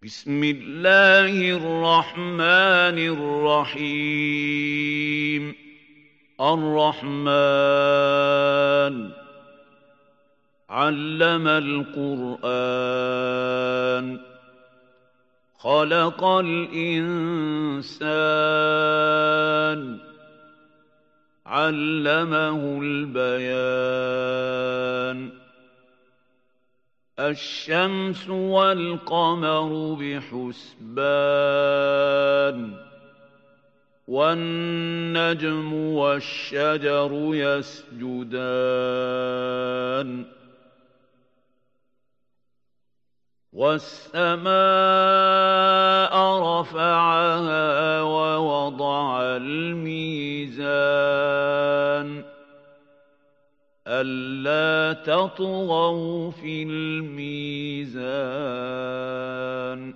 بسم الله الرحمن الرحيم الرحمن علم القرآن خلق الإنسان علمه البيان الشمس والقمر بحسبان والنجم والشجر يسجدان والسماء رفعها ووضع الميزان ألا تطغوا في الميزان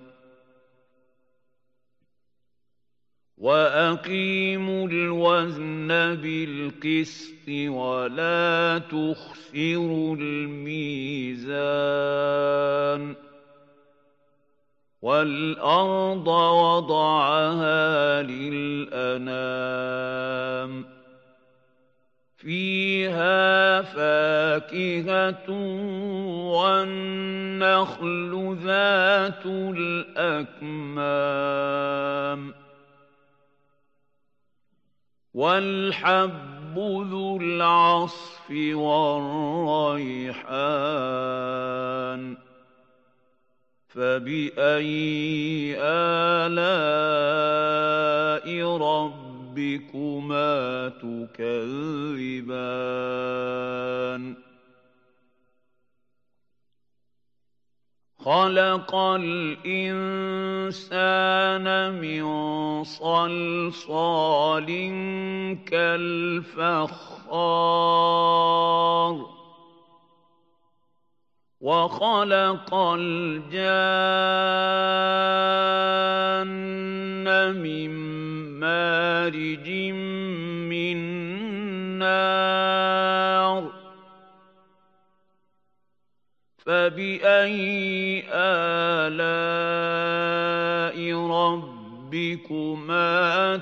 وأقيموا الوزن بالقسط ولا تخسروا الميزان والأرض وضعها للأنام فيها فاكهة والنخل ذات الأكمام والحب ذو العصف والريحان فبأي آلاء ربكما تكذبان خلق الإنسان من صلصال كالفخار وخلق الجان من مارج من نار فبأي آلاء ربكما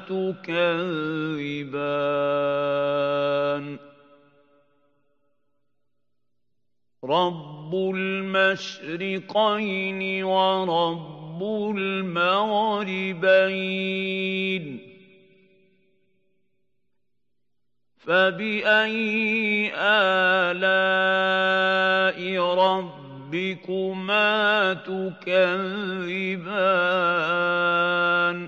تكذبان رب المشرقين ورب المغربين فبأي آلاء ربكما تكذبان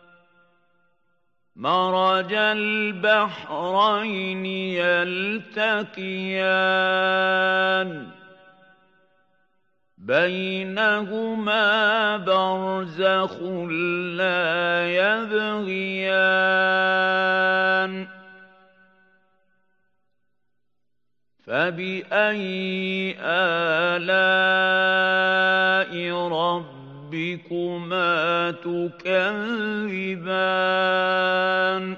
مرج البحرين يلتقيان بينهما برزخ لا يبغيان فبأي آلاء ربكما تكذبان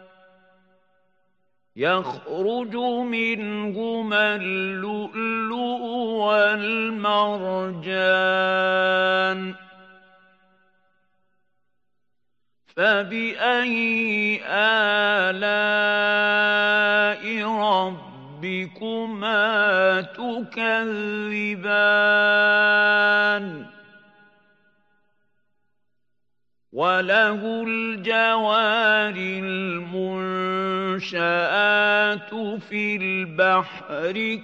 يخرج منهما اللؤلؤ والمرجان فبأي آلاء ربكما تكذبان وله الجوار المنشآت في البحر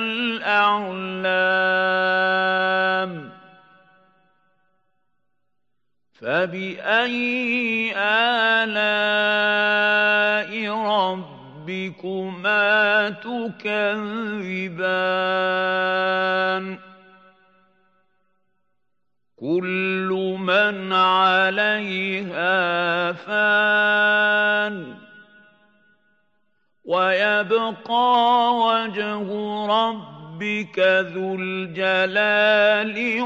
كالأعلام فبأي آلاء ربكما تكذبان كل من عليها فان ويبقى وجه ربك ذو الجلال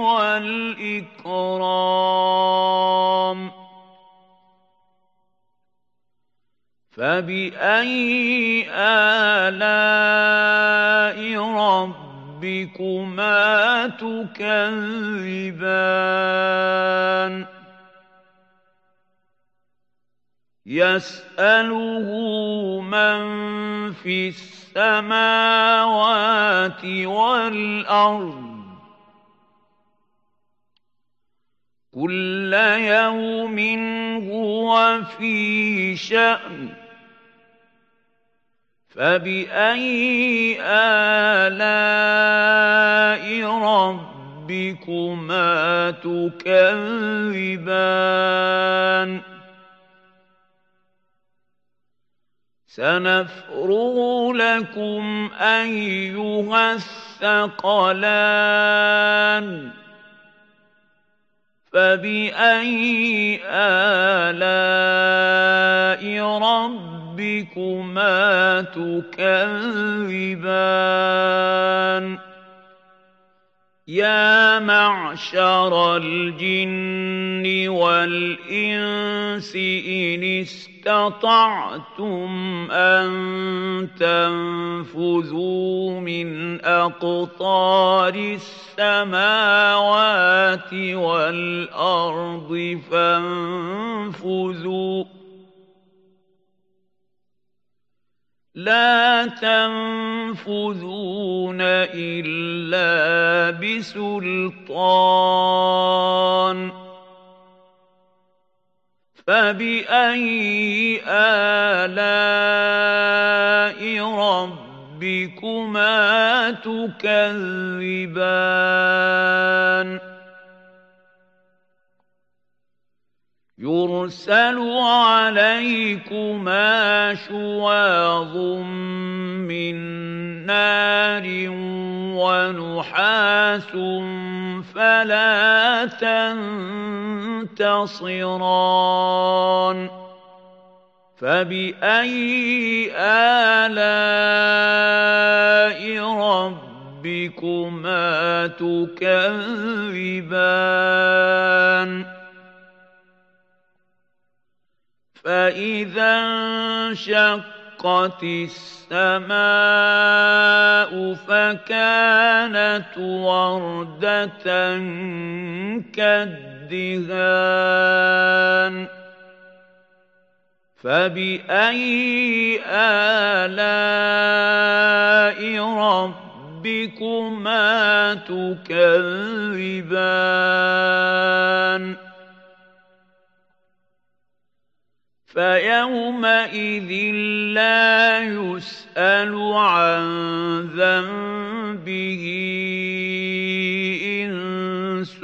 والإكرام فبأي آلاء ربكما تكذبان يسأله من في السماوات والأرض كل يوم هو في شأن فبأي آلاء ربكما تكذبان سنفرغ لكم أيها الثقلان فبأي آلاء ربكما تكذبان يا معشر الجن والإنس إن استطعتم أن تنفذوا من أقطار السماوات والأرض فانفذوا لا تنفذون إلا بسلطان فبأي آلاء ربكما تكذبان يرسل عليكما شواظ من نار ونحاس فلا تنتصران فبأي آلاء ربكما تكذبان فإذا انشقت السماء فكانت وردة كالدهان فبأي آلاء ربكما تكذبان فيومئذ لا يسأل عن ذنبه إنس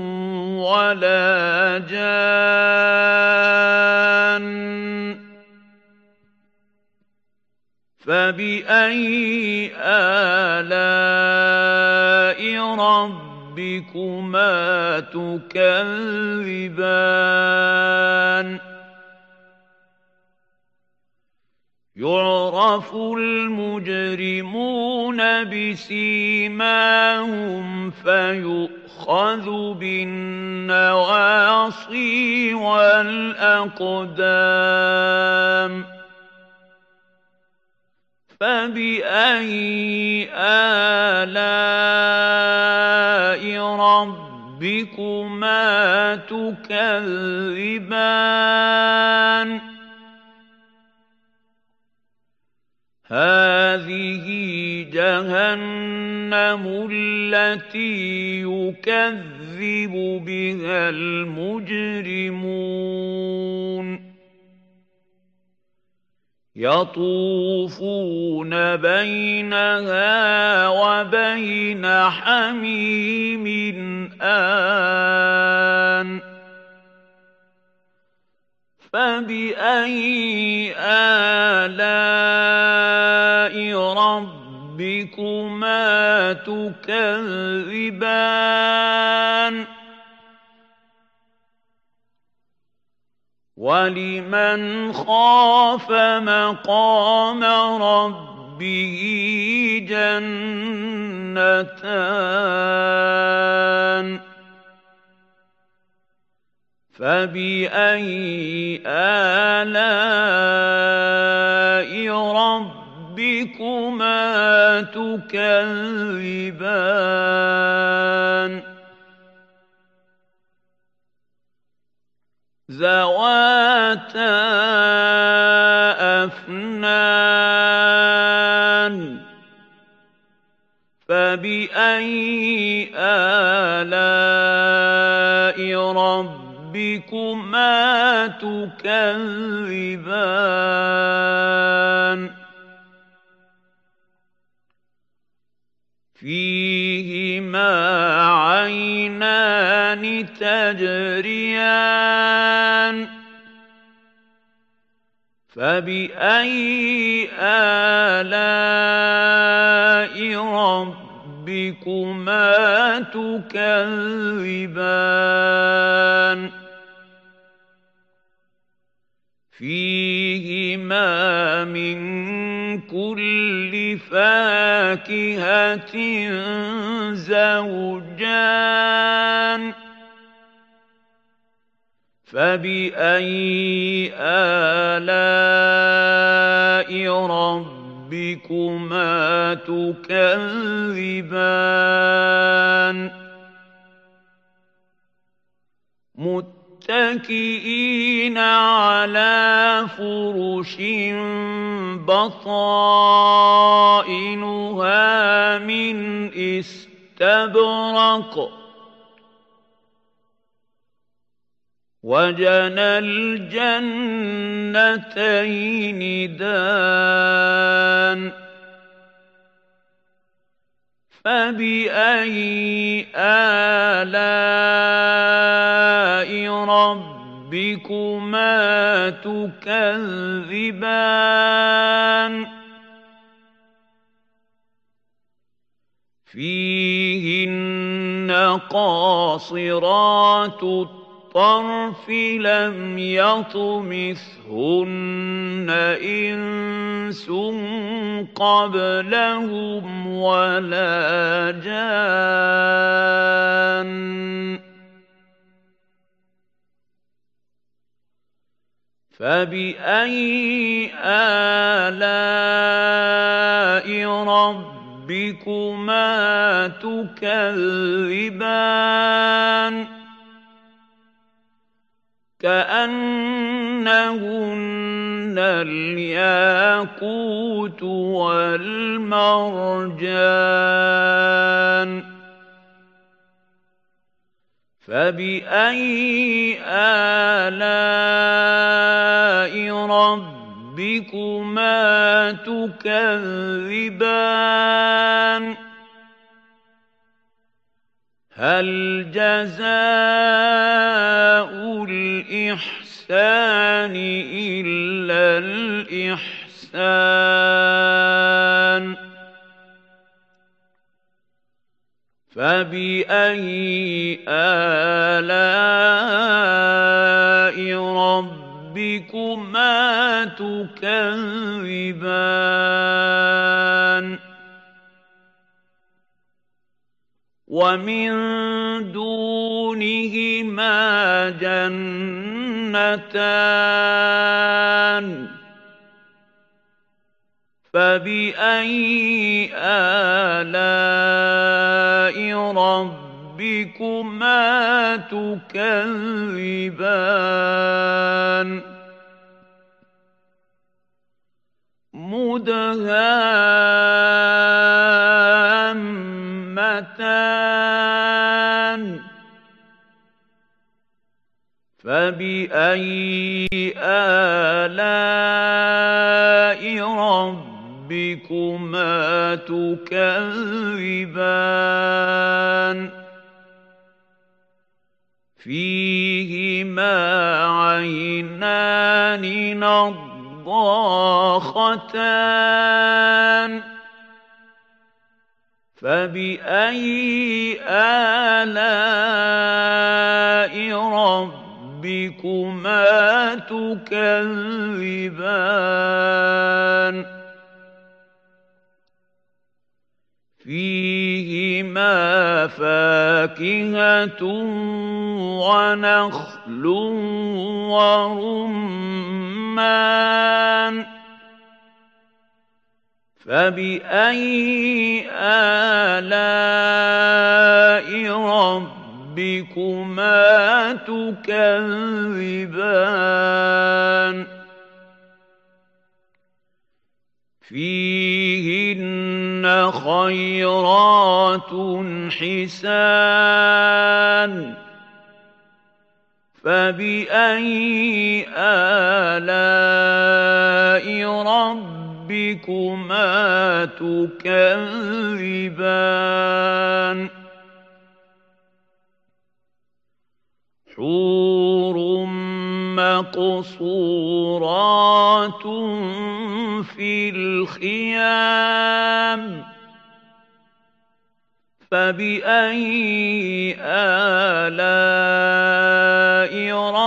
ولا جان فبأي آلاء ربكما تكذبان يعرف المجرمون بسيماهم فيؤخذ بالنواصي والأقدام فبأي آلاء ربكما تكذبان هذه جهنم التي يكذب بها المجرمون يطوفون بينها وبين حميم آن فبأي آلاء ربكما تكذبان ولمن خاف مقام ربه جنتان فبأي آلاء ربكما تكذبان ذَوَاتَا أَفْنَانٍ فَبِأَيِّ آلَاءِ رَبِّكُمَا تُكَذِّبَانِ فِيهِمَا عَيْنَانِ تَجْرِيَانِ فَبِأَيِّ آلَاءِ رَبِّكُمَا تُكَذِّبَانِ فِيهِمَا مِن كُلِّ فَاكِهَةٍ زَوْجَانِ فَبِأَيِّ آلَاءِ رَبِّكُمَا تُكَذِّبَانِ مُتَّكِئِينَ عَلَىٰ فُرُشٍ بَطَائِنُهَا مِنْ إِسْتَبْرَقٍ وَجَنَى الْجَنَّتَيْنِ دَانٍ فَبِأَيِّ آلَاءِ رَبِّكُمَا تُكَذِّبَانِ فِيهِنَّ قَاصِرَاتُ الطَّرْفِ لَمْ يَطْمِثْهُنَّ إِنسٌ قَبْلَهُمْ وَلَا جَانٌّ فَبِأَيِّ آلَاءِ رَبِّكُمَا تُكَذِّبَانِ كَأَنَّهُنَّ الْيَاقُوتُ وَالْمَرْجَانُ فَبِأَيِّ آلَاءِ رَبِّكُمَا تُكَذِّبَانِ هَلْ جَزَاءُ الْإِحْسَانِ إِلَّا الْإِحْسَانُ فَبِأَيِّ آلَاءِ رَبِّكُمَا تُكَذِّبَانِ وَمِن دُونِهِمَا جَنَّتَانِ فَبِأَيِّ آلَاءِ رَبِّكُمَا تُكَذِّبَانِ مُدْهَامَّتَانِ فَبِأَيِّ آلَاءِ رَبِّكُمَا تُكَذِّبَانِ فِيهِمَا عَيْنَانِ نَضَّاخَتَانِ فَبِأَيِّ آلَاءِ رَبِّكُمَا تُكَذِّبَانِ فِيهِمَا فَاكِهَةٌ وَنَخْلٌ وَرُمَّانٌ فَبِأَيِّ آلَاءِ رَبِّكُمَا ربكما تكذبان فيهن خيرات حسان فبأي آلاء ربكما تكذبان حور مقصورات في الخيام فبأي آلاء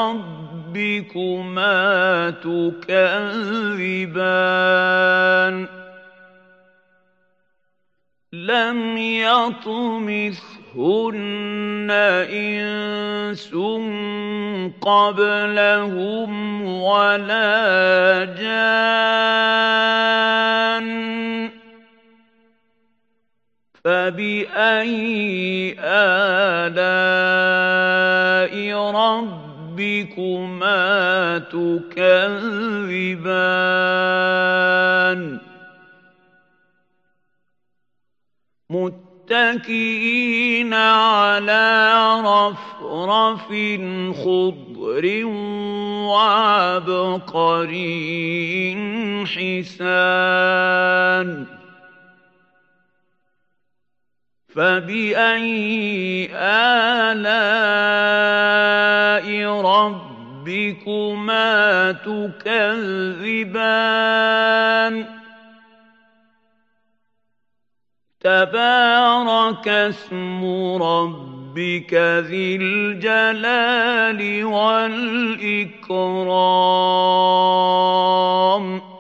ربكما تكذبان لم يطمثهن إنس قبلهم ولا جان فبأي آلاء ربكما تكذبان متكئين على رفرف خضر وعبقري حسان فبأي آلاء ربكما تكذبان تبارك اسم ربك ذي الجلال والإكرام